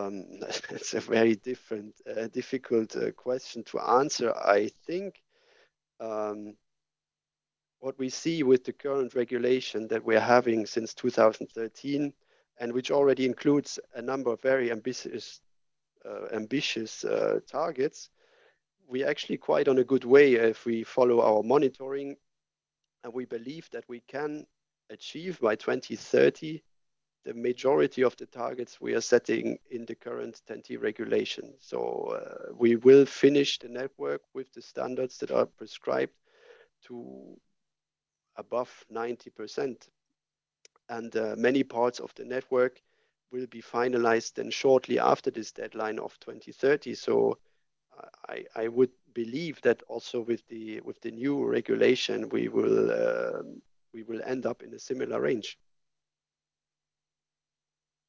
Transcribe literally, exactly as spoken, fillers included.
Um, it's a very different, uh, difficult uh, question to answer. I think um, what we see with the current regulation that we're having since two thousand thirteen, and which already includes a number of very ambitious, uh, ambitious uh, targets, we're actually quite on a good way if we follow our monitoring, and we believe that we can achieve by twenty thirty the majority of the targets we are setting in the current ten T regulation. So uh, we will finish the network with the standards that are prescribed to above ninety percent. And uh, many parts of the network will be finalized then shortly after this deadline of twenty thirty. So I, I would believe that also with the with the new regulation, we will um, we will end up in a similar range.